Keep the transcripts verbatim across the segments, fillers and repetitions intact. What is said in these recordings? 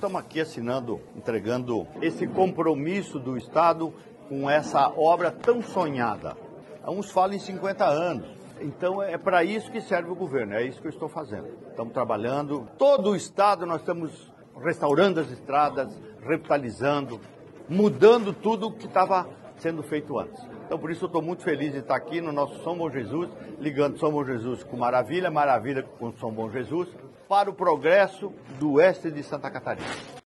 estamos aqui assinando, entregando esse compromisso do Estado com essa obra tão sonhada. Uns falam em cinquenta anos. Então é para isso que serve o governo, é isso que eu estou fazendo. Estamos trabalhando, todo o Estado nós estamos restaurando as estradas, revitalizando, mudando tudo o que estava sendo feito antes. Então por isso eu estou muito feliz de estar aqui no nosso São Bom Jesus, ligando São Bom Jesus com Maravilha, Maravilha com São Bom Jesus, para o progresso do oeste de Santa Catarina.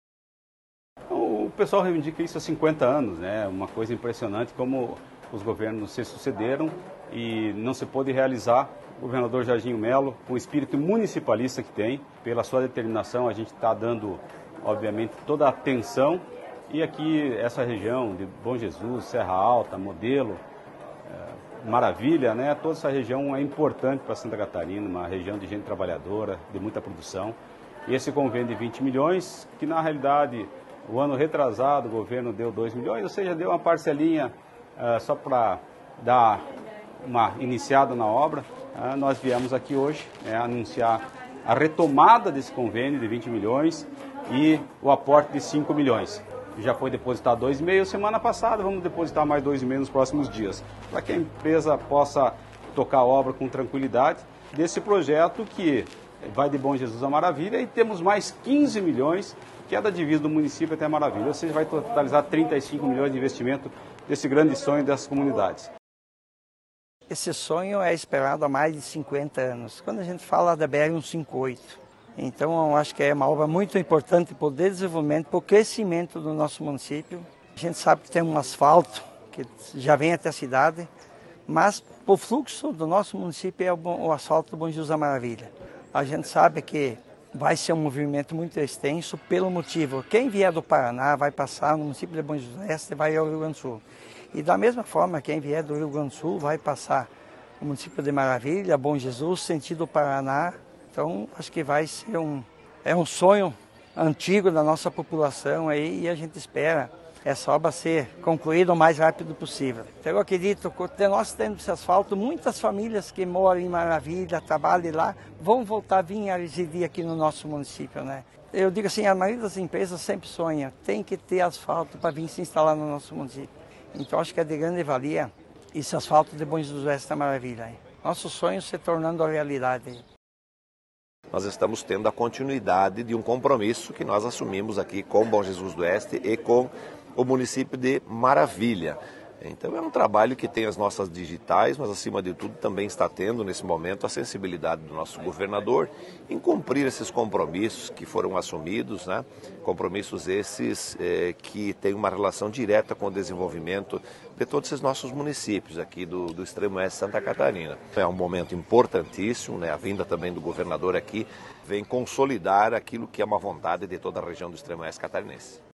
O pessoal reivindica isso há cinquenta anos, né? Uma coisa impressionante como os governos se sucederam e não se pôde realizar. O governador Jorginho Melo, com o espírito municipalista que tem, pela sua determinação, a gente está dando, obviamente, toda a atenção. E aqui, essa região de Bom Jesus, Serra Alta, Modelo, é, Maravilha, né? Toda essa região é importante para Santa Catarina, uma região de gente trabalhadora, de muita produção. E esse convênio de vinte milhões, que na realidade, o ano retrasado, o governo deu dois milhões, ou seja, deu uma parcelinha uh, só para dar uma iniciada na obra. Uh, nós viemos aqui hoje né, anunciar a retomada desse convênio de vinte milhões e o aporte de cinco milhões. Já foi depositado dois vírgula cinco semana passada, vamos depositar mais dois vírgula cinco nos próximos dias, para que a empresa possa tocar a obra com tranquilidade desse projeto que vai de Bom Jesus a Maravilha, e temos mais quinze milhões, que é da divisa do município até Maravilha, ou seja, vai totalizar trinta e cinco milhões de investimento desse grande sonho dessas comunidades. Esse sonho é esperado há mais de cinquenta anos, quando a gente fala da B R cento e cinquenta e oito. Então, eu acho que é uma obra muito importante para o desenvolvimento, para o crescimento do nosso município. A gente sabe que tem um asfalto que já vem até a cidade, mas o fluxo do nosso município é o asfalto do Bom Jesus da Maravilha. A gente sabe que vai ser um movimento muito extenso pelo motivo, quem vier do Paraná vai passar no município de Bom Jesus do Oeste e vai ao Rio Grande do Sul. E da mesma forma, quem vier do Rio Grande do Sul vai passar no município de Maravilha, Bom Jesus, sentido Paraná. Então, acho que vai ser um, é um sonho antigo da nossa população aí, e a gente espera essa obra ser concluída o mais rápido possível. Então, eu acredito que nós tendo esse asfalto, muitas famílias que moram em Maravilha, trabalham lá, vão voltar a vir a residir aqui no nosso município, né? Eu digo assim, a maioria das empresas sempre sonha, tem que ter asfalto para vir se instalar no nosso município. Então, acho que é de grande valia esse asfalto de Bom Jesus do Oeste da Maravilha. Hein? Nosso sonho se tornando a realidade. Nós estamos tendo a continuidade de um compromisso que nós assumimos aqui com Bom Jesus do Oeste e com o município de Maravilha. Então é um trabalho que tem as nossas digitais, mas acima de tudo também está tendo nesse momento a sensibilidade do nosso governador em cumprir esses compromissos que foram assumidos, né? Compromissos esses eh, que têm uma relação direta com o desenvolvimento de todos esses nossos municípios aqui do, do extremo oeste de Santa Catarina. É um momento importantíssimo, né? A vinda também do governador aqui vem consolidar aquilo que é uma vontade de toda a região do extremo oeste catarinense.